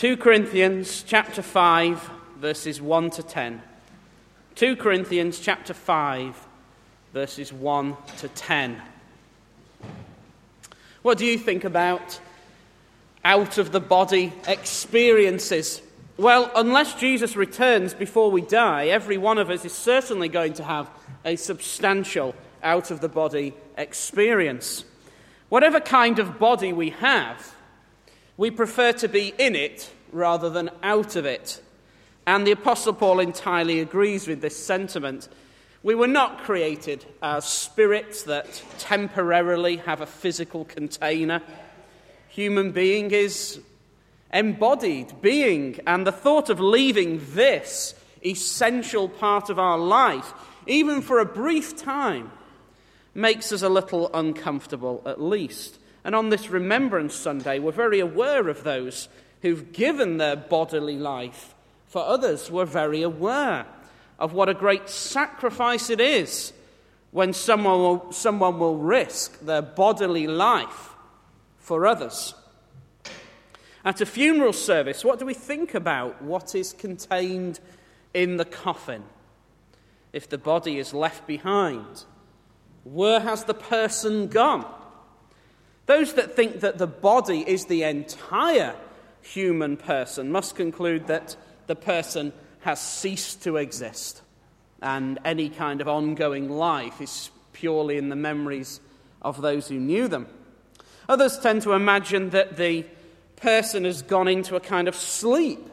2 Corinthians chapter 5, verses 1 to 10. 2 Corinthians chapter 5, verses 1 to 10. What do you think about out-of-the-body experiences? Well, unless Jesus returns before we die, every one of us is certainly going to have a substantial out-of-the-body experience. Whatever kind of body we have, we prefer to be in it rather than out of it. And the Apostle Paul entirely agrees with this sentiment. We were not created as spirits that temporarily have a physical container. Human being is embodied being, and the thought of leaving this essential part of our life, even for a brief time, makes us a little uncomfortable at least. And on this Remembrance Sunday, we're very aware of those who've given their bodily life for others. We're very aware of what a great sacrifice it is when someone will risk their bodily life for others. At a funeral service, what do we think about what is contained in the coffin? If the body is left behind, where has the person gone? Those that think that the body is the entire human person must conclude that the person has ceased to exist, and any kind of ongoing life is purely in the memories of those who knew them. Others tend to imagine that the person has gone into a kind of sleep,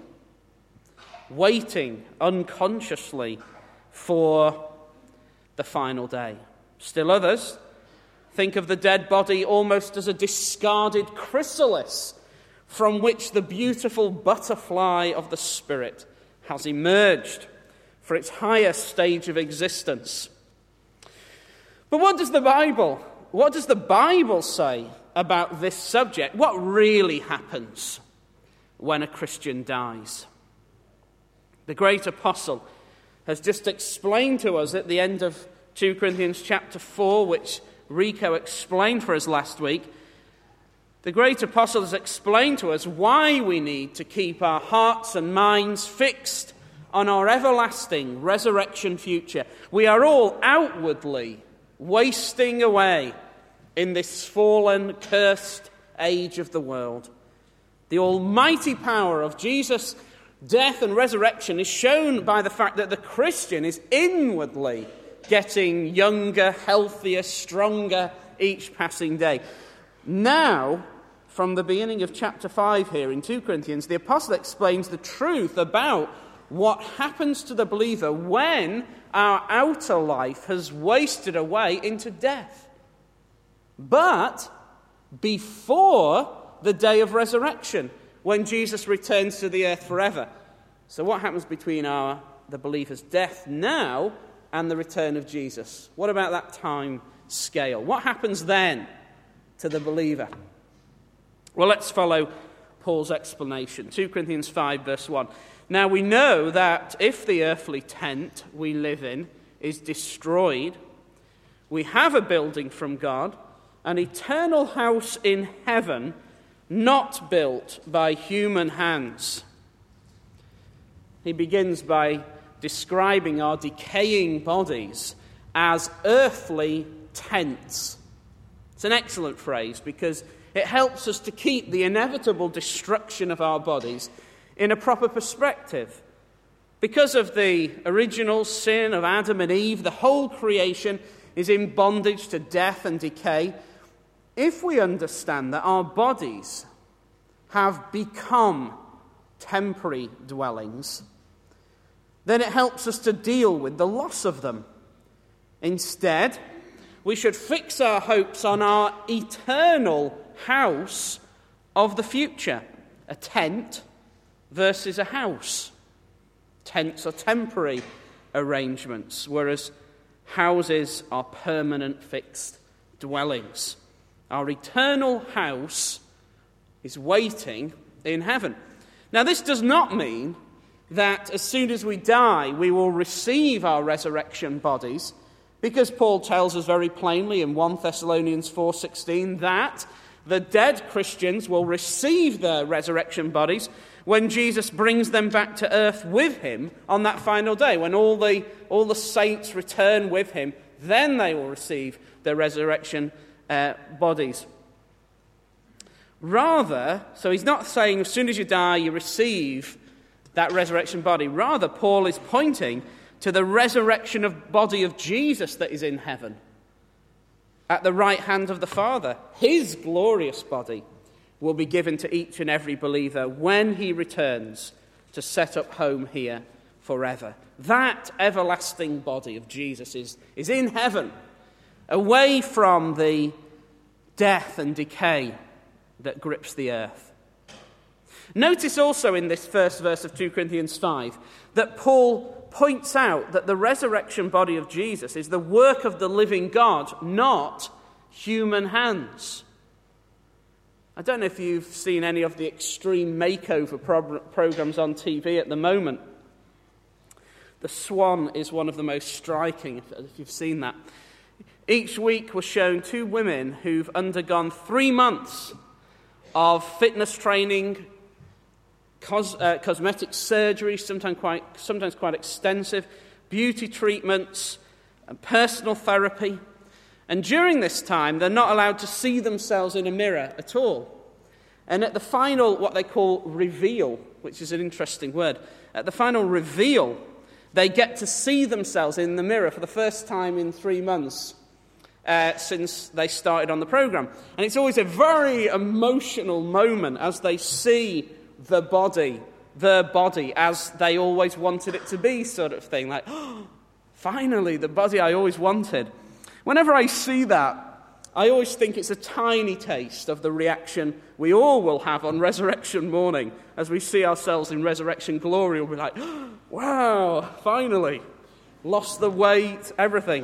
waiting unconsciously for the final day. Still others think of the dead body almost as a discarded chrysalis from which the beautiful butterfly of the spirit has emerged for its higher stage of existence. But what does the Bible say about this subject? What really happens when a Christian dies? The great apostle has just explained to us at the end of 2 Corinthians chapter 4, which Rico explained for us last week. The great apostle has explained to us why we need to keep our hearts and minds fixed on our everlasting resurrection future. We are all outwardly wasting away in this fallen, cursed age of the world. The almighty power of Jesus' death and resurrection is shown by the fact that the Christian is inwardly getting younger, healthier, stronger each passing day. Now, from the beginning of chapter 5 here in 2 Corinthians, the apostle explains the truth about what happens to the believer when our outer life has wasted away into death. But before the day of resurrection, when Jesus returns to the earth forever. So what happens between the believer's death now and the return of Jesus? What about that time scale? What happens then to the believer? Well, let's follow Paul's explanation. 2 Corinthians 5, verse 1. Now we know that if the earthly tent we live in is destroyed, we have a building from God, an eternal house in heaven, not built by human hands. He begins by describing our decaying bodies as earthly tents. It's an excellent phrase because it helps us to keep the inevitable destruction of our bodies in a proper perspective. Because of the original sin of Adam and Eve, the whole creation is in bondage to death and decay. If we understand that our bodies have become temporary dwellings, then it helps us to deal with the loss of them. Instead, we should fix our hopes on our eternal house of the future. A tent versus a house. Tents are temporary arrangements, whereas houses are permanent fixed dwellings. Our eternal house is waiting in heaven. Now, this does not mean that as soon as we die, we will receive our resurrection bodies, because Paul tells us very plainly in 1 Thessalonians 4:16 that The dead Christians will receive their resurrection bodies when Jesus brings them back to earth with him on that final day, when all the saints return with him. Then they will receive their resurrection bodies. Rather, so he's not saying as soon as you die you receive that resurrection body. Rather, Paul is pointing to the resurrection of body of Jesus that is in heaven, at the right hand of the Father. His glorious body will be given to each and every believer when he returns to set up home here forever. That everlasting body of Jesus is in heaven, away from the death and decay that grips the earth. Notice also in this first verse of 2 Corinthians 5 that Paul points out that the resurrection body of Jesus is the work of the living God, not human hands. I don't know if you've seen any of the extreme makeover programs on TV at the moment. The Swan is one of the most striking, if you've seen that. Each week we're showing 2 women who've undergone 3 months of fitness training, cosmetic surgery, sometimes quite extensive, beauty treatments, and personal therapy. And during this time, they're not allowed to see themselves in a mirror at all. And at the final, what they call reveal, which is an interesting word, at the final reveal, they get to see themselves in the mirror for the first time in 3 months. Since they started on the program. And it's always a very emotional moment as they see the body as they always wanted it to be, sort of thing. Like, oh, finally, the body I always wanted. Whenever I see that, I always think it's a tiny taste of the reaction we all will have on resurrection morning. As we see ourselves in resurrection glory, we'll be like, oh, wow, finally, lost the weight, everything.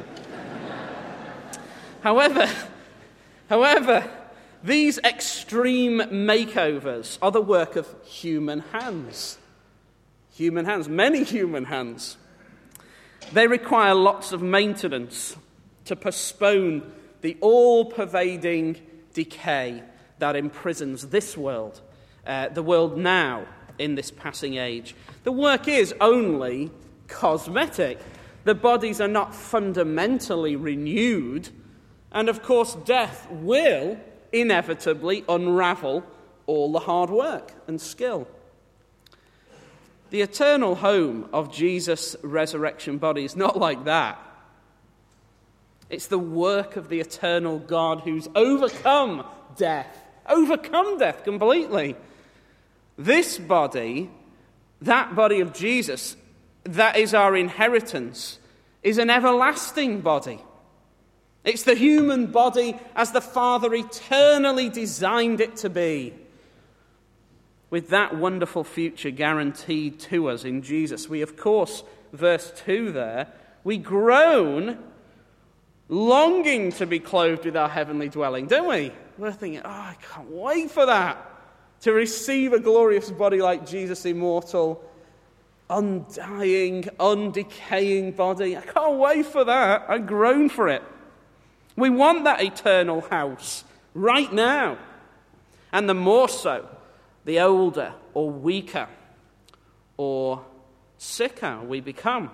However, these extreme makeovers are the work of human hands. Human hands, many human hands. They require lots of maintenance to postpone the all-pervading decay that imprisons this world, the world now in this passing age. The work is only cosmetic. The bodies are not fundamentally renewed. And of course, death will inevitably unravel all the hard work and skill. The eternal home of Jesus' resurrection body is not like that. It's the work of the eternal God who's overcome death completely. This body, that body of Jesus, that is our inheritance, is an everlasting body. It's the human body as the Father eternally designed it to be. With that wonderful future guaranteed to us in Jesus, we, of course, verse 2 there, we groan, longing to be clothed with our heavenly dwelling, don't we? We're thinking, oh, I can't wait for that, to receive a glorious body like Jesus' immortal, undying, undecaying body. I can't wait for that. I groan for it. We want that eternal house right now. And the more so, the older or weaker or sicker we become.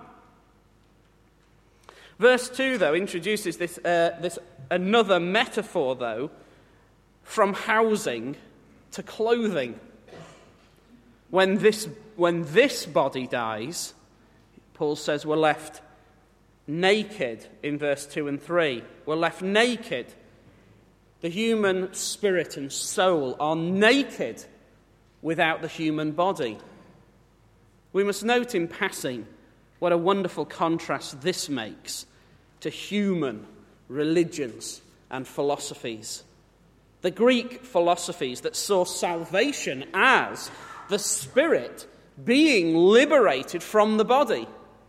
Verse 2, though, introduces this another metaphor, though, from housing to clothing. When this body dies, Paul says we're left naked in verse 2 and 3. We're left naked. The human spirit and soul are naked without the human body. We must note in passing what a wonderful contrast this makes to human religions and philosophies. The Greek philosophies that saw salvation as the spirit being liberated from the body.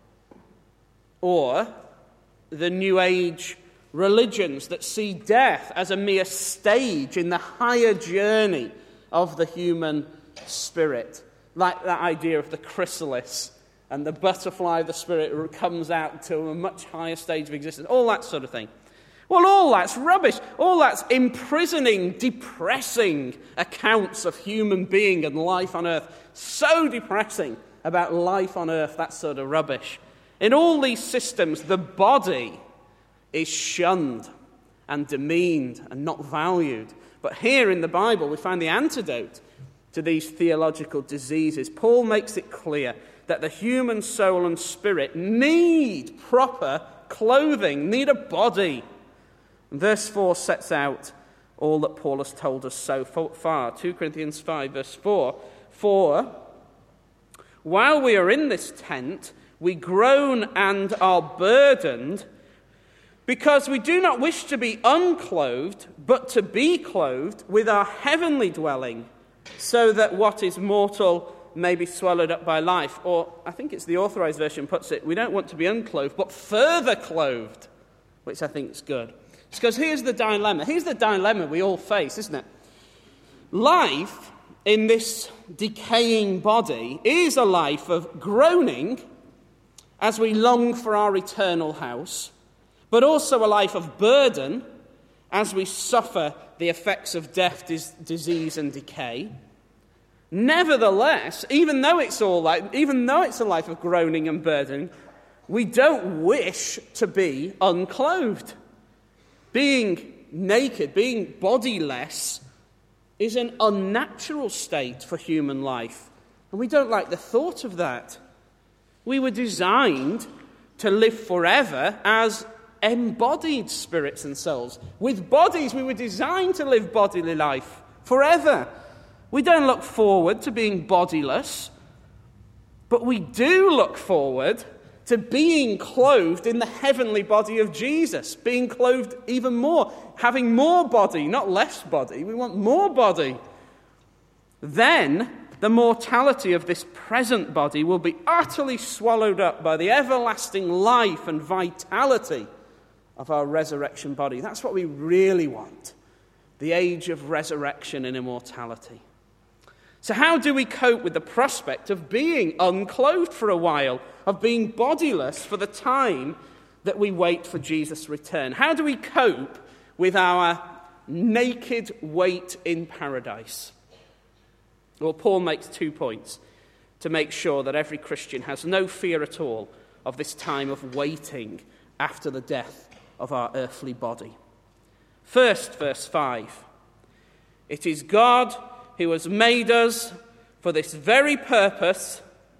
Or the New Age religions that see death as a mere stage in the higher journey of the human spirit. Like that idea of the chrysalis and the butterfly of the spirit comes out to a much higher stage of existence. All that sort of thing. Well, all that's rubbish. All that's imprisoning, depressing accounts of human being and life on earth. So depressing about life on earth, that sort of rubbish. In all these systems, the body is shunned and demeaned and not valued. But here in the Bible, we find the antidote to these theological diseases. Paul makes it clear that the human soul and spirit need proper clothing, need a body. And verse 4 sets out all that Paul has told us so far. 2 Corinthians 5, verse 4. For while we are in this tent, we groan and are burdened, because we do not wish to be unclothed, but to be clothed with our heavenly dwelling, so that what is mortal may be swallowed up by life. Or, I think it's the Authorized Version puts it, we don't want to be unclothed, but further clothed, which I think is good. Because here's the dilemma. Here's the dilemma we all face, isn't it? Life in this decaying body is a life of groaning as we long for our eternal house, but also a life of burden as we suffer the effects of death, disease, and decay. Nevertheless, even though it's a life of groaning and burden, we don't wish to be unclothed. Being naked, being bodiless, is an unnatural state for human life, and we don't like the thought of that. We were designed to live forever as embodied spirits and souls. With bodies, we were designed to live bodily life forever. We don't look forward to being bodiless, but we do look forward to being clothed in the heavenly body of Jesus, being clothed even more, having more body, not less body. We want more body. Then the mortality of this present body will be utterly swallowed up by the everlasting life and vitality of our resurrection body. That's what we really want, the age of resurrection and immortality. So how do we cope with the prospect of being unclothed for a while, of being bodiless for the time that we wait for Jesus' return? How do we cope with our naked wait in paradise? Well, Paul makes 2 points to make sure that every Christian has no fear at all of this time of waiting after the death of our earthly body. First, verse 5. It is God who has made us for this very purpose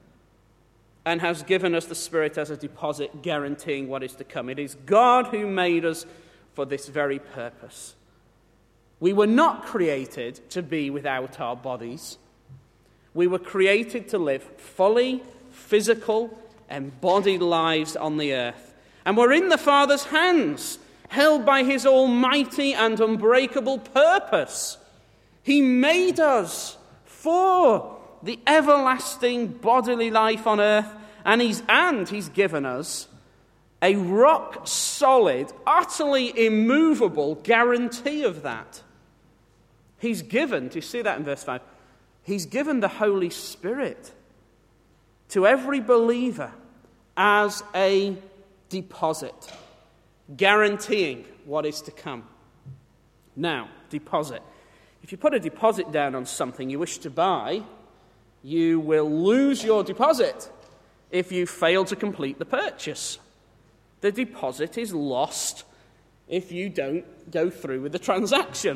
and has given us the Spirit as a deposit guaranteeing what is to come. It is God who made us for this very purpose. We were not created to be without our bodies. We were created to live fully physical, embodied lives on the earth. And we're in the Father's hands, held by his almighty and unbreakable purpose. He made us for the everlasting bodily life on earth, and he's given us a rock-solid, utterly immovable guarantee of that. He's given, do you see that in verse 5? He's given the Holy Spirit to every believer as a deposit, guaranteeing what is to come. Now, deposit. If you put a deposit down on something you wish to buy, you will lose your deposit if you fail to complete the purchase. The deposit is lost if you don't go through with the transaction.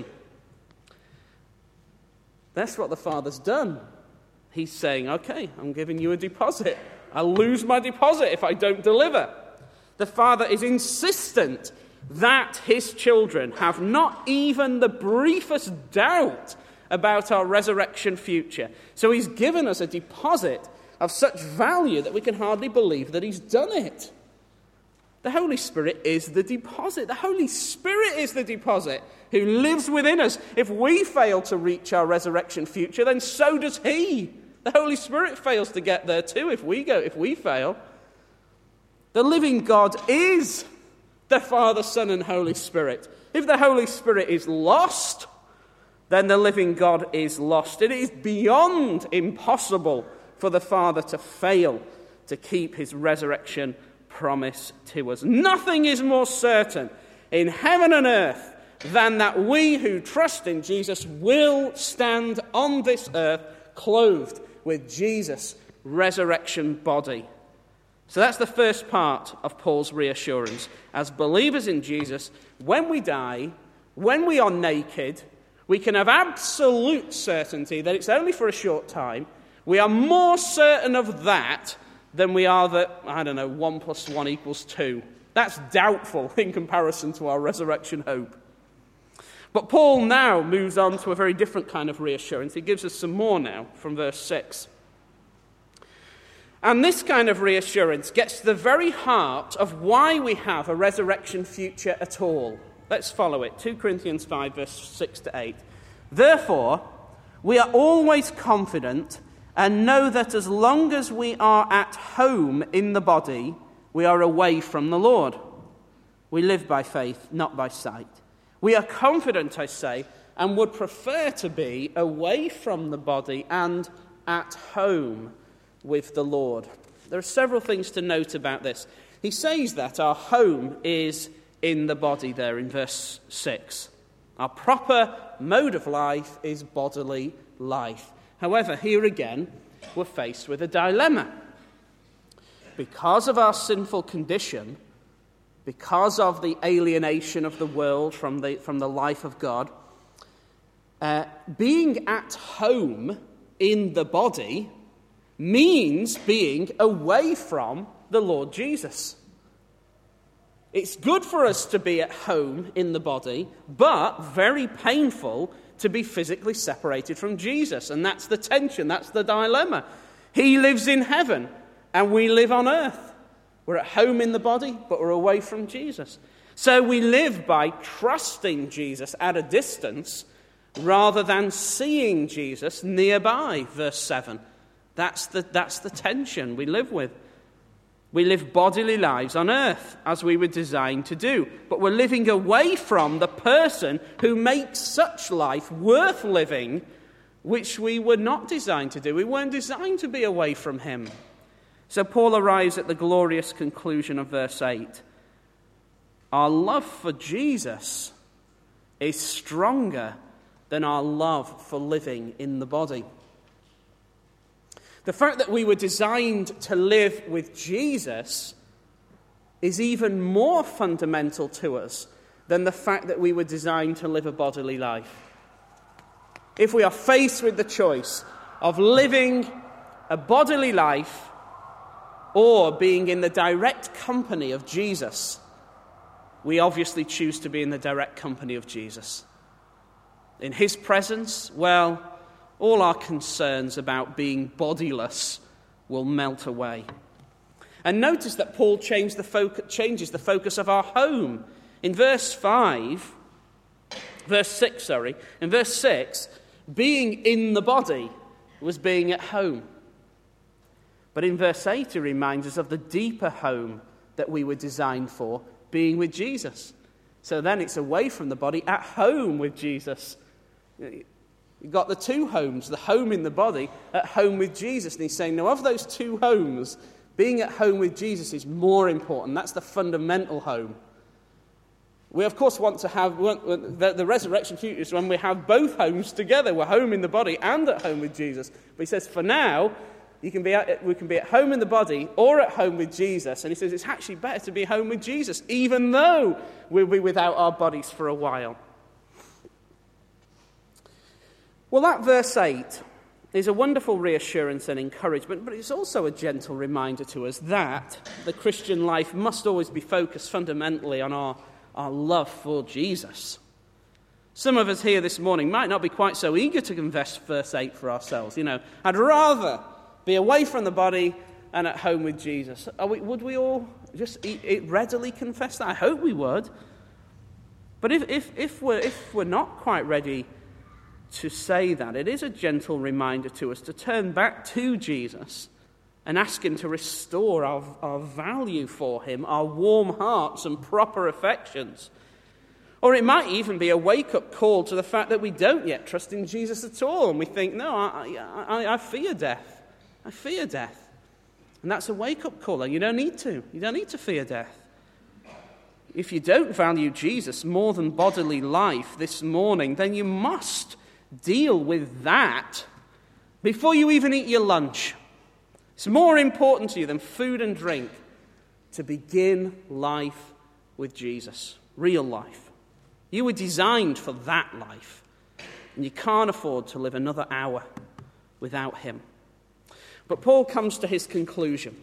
That's what the Father's done. He's saying, okay, I'm giving you a deposit. I'll lose my deposit if I don't deliver. The Father is insistent that his children have not even the briefest doubt about our resurrection future. So he's given us a deposit of such value that we can hardly believe that he's done it. The Holy Spirit is the deposit. The Holy Spirit is the deposit who lives within us. If we fail to reach our resurrection future, then so does he. The Holy Spirit fails to get there too if we fail. The living God is the Father, Son, and Holy Spirit. If the Holy Spirit is lost, then the living God is lost. It is beyond impossible for the Father to fail to keep his resurrection promise to us. Nothing is more certain in heaven and earth than that we who trust in Jesus will stand on this earth clothed with Jesus' resurrection body. So that's the first part of Paul's reassurance. As believers in Jesus, when we die, when we are naked, we can have absolute certainty that it's only for a short time. We are more certain of that than we are that, 1 + 1 = 2. That's doubtful in comparison to our resurrection hope. But Paul now moves on to a very different kind of reassurance. He gives us some more now from verse 6. And this kind of reassurance gets to the very heart of why we have a resurrection future at all. Let's follow it. 2 Corinthians 5, verse 6 to 8. Therefore, we are always confident and know that as long as we are at home in the body, we are away from the Lord. We live by faith, not by sight. We are confident, I say, and would prefer to be away from the body and at home with the Lord. There are several things to note about this. He says that our home is in the body there in verse 6. Our proper mode of life is bodily life. However, here again, we're faced with a dilemma. Because of our sinful condition, because of the alienation of the world from the life of God, being at home in the body means being away from the Lord Jesus. It's good for us to be at home in the body, but very painful to be physically separated from Jesus. And that's the tension, that's the dilemma. He lives in heaven, and we live on earth. We're at home in the body, but we're away from Jesus. So we live by trusting Jesus at a distance rather than seeing Jesus nearby, verse 7. That's the tension we live with. We live bodily lives on earth, as we were designed to do, but we're living away from the person who makes such life worth living, which we were not designed to do. We weren't designed to be away from him. So Paul arrives at the glorious conclusion of verse 8. Our love for Jesus is stronger than our love for living in the body. The fact that we were designed to live with Jesus is even more fundamental to us than the fact that we were designed to live a bodily life. If we are faced with the choice of living a bodily life or being in the direct company of Jesus, we obviously choose to be in the direct company of Jesus. In his presence, well, all our concerns about being bodiless will melt away. And notice that Paul changes the focus of our home. In verse 6, being in the body was being at home. But in verse 8, he reminds us of the deeper home that we were designed for, being with Jesus. So then it's away from the body, at home with Jesus. You've got the two homes, the home in the body, at home with Jesus. And he's saying, no, of those two homes, being at home with Jesus is more important. That's the fundamental home. We, of course, want to have the resurrection future is when we have both homes together. We're home in the body and at home with Jesus. But he says, for now, we can be at home in the body or at home with Jesus. And he says it's actually better to be home with Jesus, even though we'll be without our bodies for a while. Well, that verse 8 is a wonderful reassurance and encouragement, but it's also a gentle reminder to us that the Christian life must always be focused fundamentally on our love for Jesus. Some of us here this morning might not be quite so eager to confess verse 8 for ourselves. I'd rather be away from the body and at home with Jesus. Would we all just readily confess that? I hope we would. But if we're not quite ready to say that, it is a gentle reminder to us to turn back to Jesus and ask him to restore our value for him, our warm hearts and proper affections. Or it might even be a wake-up call to the fact that we don't yet trust in Jesus at all, and we think, no, I fear death. I fear death. And that's a wake-up call, and you don't need to. You don't need to fear death. if you don't value Jesus more than bodily life this morning, then you must deal with that before you even eat your lunch. It's more important to you than food and drink to begin life with Jesus, real life. You were designed for that life, and you can't afford to live another hour without him. But Paul comes to his conclusion.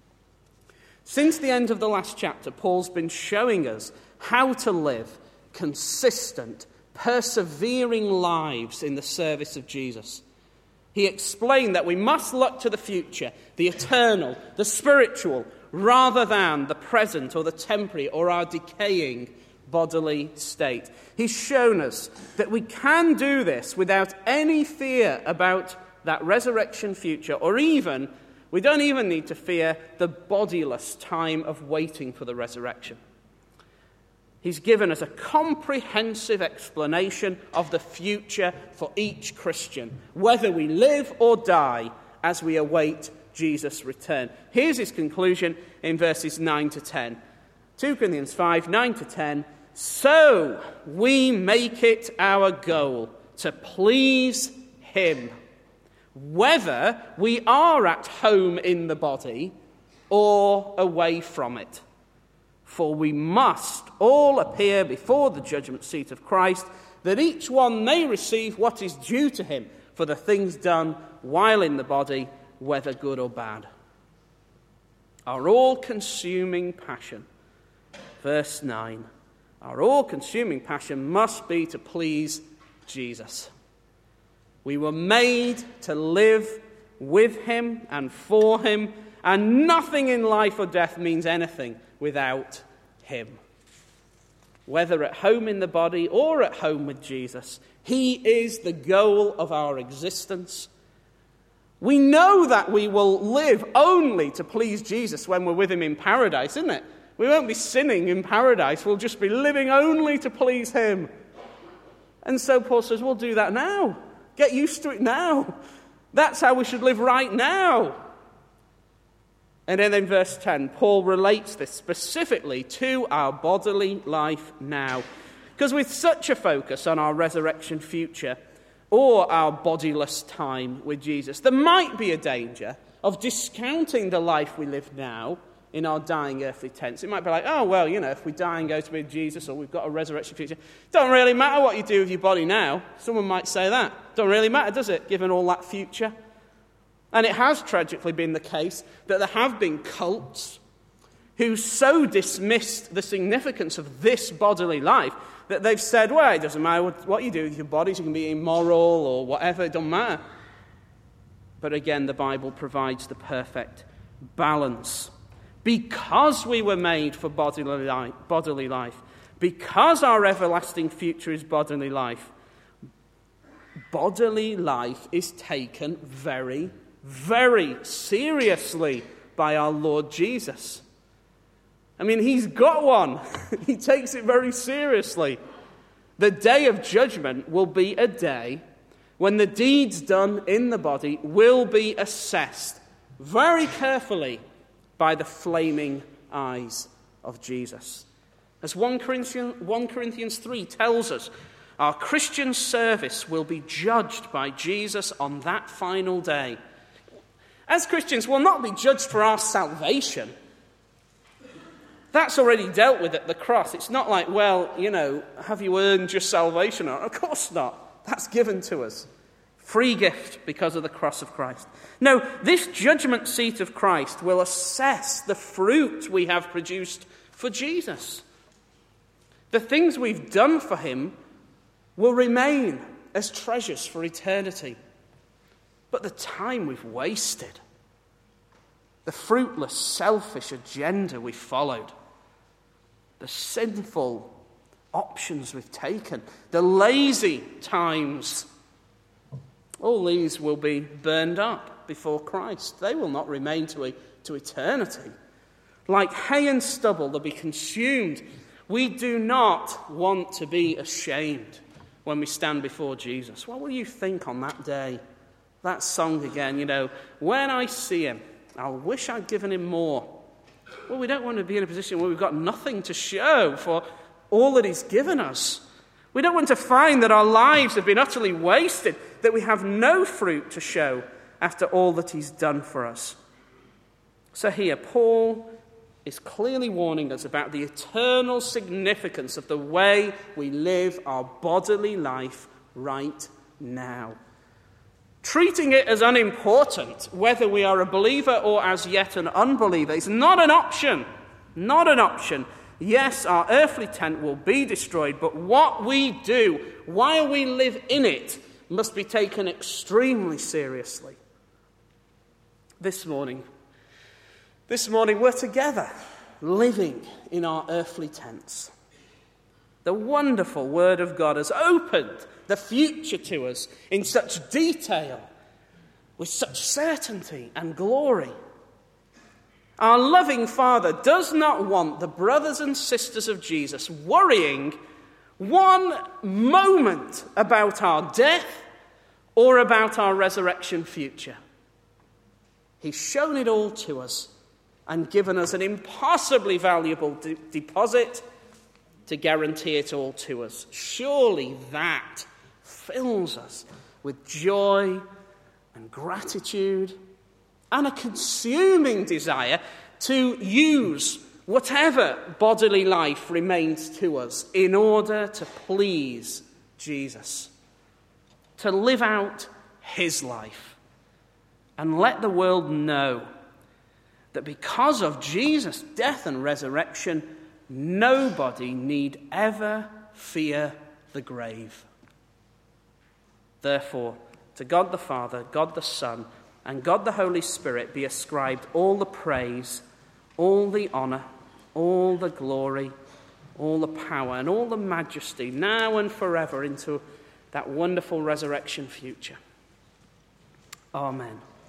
Since the end of the last chapter, Paul's been showing us how to live consistent, persevering lives in the service of Jesus. He explained that we must look to the future, the eternal, the spiritual, rather than the present or the temporary or our decaying bodily state. He's shown us that we can do this without any fear about that resurrection future, or we don't even need to fear the bodiless time of waiting for the resurrection. He's given us a comprehensive explanation of the future for each Christian, whether we live or die as we await Jesus' return. Here's his conclusion in verses 9 to 10. 2 Corinthians 5, 9 to 10. So we make it our goal to please him, whether we are at home in the body or away from it. For we must all appear before the judgment seat of Christ, that each one may receive what is due to him for the things done while in the body, whether good or bad. Our all-consuming passion, verse 9, our all-consuming passion must be to please Jesus. We were made to live with him and for him, and nothing in life or death means anything without him. Whether at home in the body or at home with Jesus, he is the goal of our existence. We know that we will live only to please Jesus when we're with him in paradise, isn't it? We won't be sinning in paradise. We'll just be living only to please him. And so Paul says, we'll do that now. Get used to it now. That's how we should live right now. And then in verse 10, Paul relates this specifically to our bodily life now. Because with such a focus on our resurrection future or our bodiless time with Jesus, there might be a danger of discounting the life we live now in our dying earthly tents. It might be like, oh, well, if we die and go to be with Jesus, or we've got a resurrection future, don't really matter what you do with your body now. Someone might say that. Don't really matter, does it, given all that future? And it has tragically been the case that there have been cults who so dismissed the significance of this bodily life that they've said, well, it doesn't matter what you do with your bodies, you can be immoral or whatever, it doesn't matter. But again, the Bible provides the perfect balance. Because we were made for bodily life, because our everlasting future is bodily life is taken very, very seriously by our Lord Jesus. I mean, he's got one. He takes it very seriously. The day of judgment will be a day when the deeds done in the body will be assessed very carefully by the flaming eyes of Jesus. As 1 Corinthians 3 tells us, our Christian service will be judged by Jesus on that final day. As Christians, we'll not be judged for our salvation. That's already dealt with at the cross. It's not like, well, have you earned your salvation? Of course not. That's given to us. Free gift because of the cross of Christ. No, this judgment seat of Christ will assess the fruit we have produced for Jesus. The things we've done for him will remain as treasures for eternity. But the time we've wasted, the fruitless, selfish agenda we followed, the sinful options we've taken, the lazy times, all these will be burned up before Christ. They will not remain to eternity. Like hay and stubble, they'll be consumed. We do not want to be ashamed when we stand before Jesus. What will you think on that day? That song again, when I see him, I'll wish I'd given him more. Well, we don't want to be in a position where we've got nothing to show for all that he's given us. We don't want to find that our lives have been utterly wasted, that we have no fruit to show after all that he's done for us. So here, Paul is clearly warning us about the eternal significance of the way we live our bodily life right now. Treating it as unimportant, whether we are a believer or as yet an unbeliever, is not an option. Not an option. Yes, our earthly tent will be destroyed, but what we do while we live in it must be taken extremely seriously. This morning we're together, living in our earthly tents. The wonderful Word of God has opened the future to us in such detail, with such certainty and glory. Our loving Father does not want the brothers and sisters of Jesus worrying one moment about our death or about our resurrection future. He's shown it all to us and given us an impossibly valuable deposit to guarantee it all to us. Surely that fills us with joy and gratitude and a consuming desire to use whatever bodily life remains to us in order to please Jesus, to live out his life and let the world know that because of Jesus' death and resurrection, nobody need ever fear the grave. Therefore, to God the Father, God the Son, and God the Holy Spirit be ascribed all the praise, all the honour, all the glory, all the power, and all the majesty, now and forever, into that wonderful resurrection future. Amen.